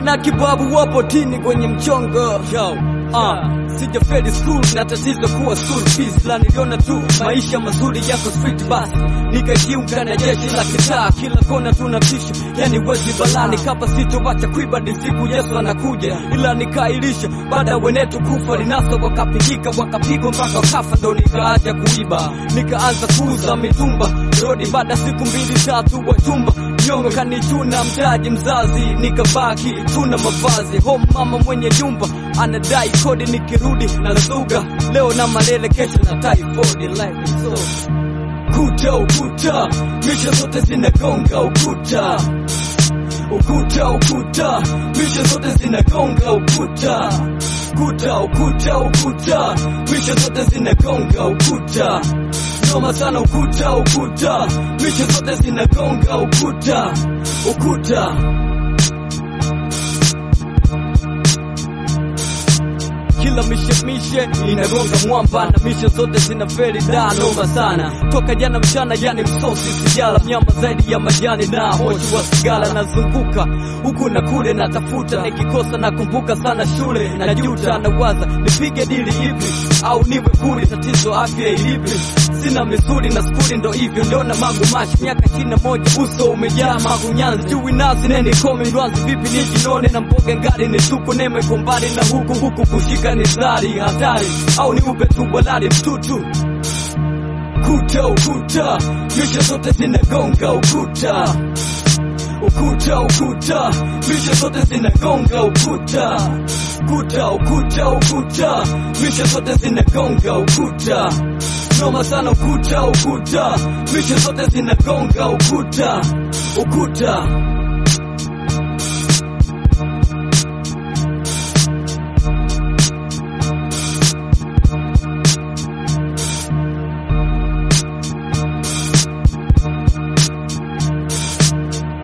na kibabu wapo tini kwenye mchongo. Sijafeli school na tatizo kuwa school fees. La niliona tu maisha mazuri yako street bus, nikajiunga na jeshi la kitaa. Kila kona tunatisha, yani wezi balani. Kapa sitowacha kuiba ni siku Yesu anakuja. Ila nikailisha baada wenetu kufa. Linasa wakapigika wakapigwa mpaka kafa. Ndo nikaacha kuiba, nikaanza kuuza mitumba rodi. Baada siku 2-3 wachumba nyongo kanichuna mtaji mzazi. Nikabaki tuna mavazi. Home mama mwenye nyumba anadai kodi. Nikirudi na lazuga leo na malele, kesho na typhoid. Life is so kuta ukuta, misha zote zinagonga ukuta. Ukuta ukuta, misha zote zinagonga ukuta. Kuta ukuta ukuta, misha zote zinagonga ukuta. Noma sana ukuta ukuta, misha zote zinagonga ukuta. Ukuta kila mishe inagonga mwamba, na mishe zote zinafeli da. Noma sana toka jana mchana, yani msosi sijala. Mnyama zaidi ya majani na moshi wa sigala. Nazunguka huku na kule natafuta, nikikosa nakumbuka sana shule. Najuta nawaza nipige dili hivi au niwe kuli. Tatizo afya ilipi, sina misuli na skuli. Ndo hivyo ndo na mangu mashi. Miaka 21 uso umejaa magunyanzi. Jui nazi nene kome ndwanzi. Vipi nijinone na mboga ngari ni tuku. Neme kombali na huku kushika ni zari hatari. Au ni upe tu walali mtutu. Kuta ukuta, misha zote zinagonga ukuta. Ukuta ukuta, misha zote zinagonga ukuta. Kuta ukuta ukuta, misha zote zinagonga ukuta. Noma sana ukuta ukuta, misha zote zinagonga ukuta. Ukuta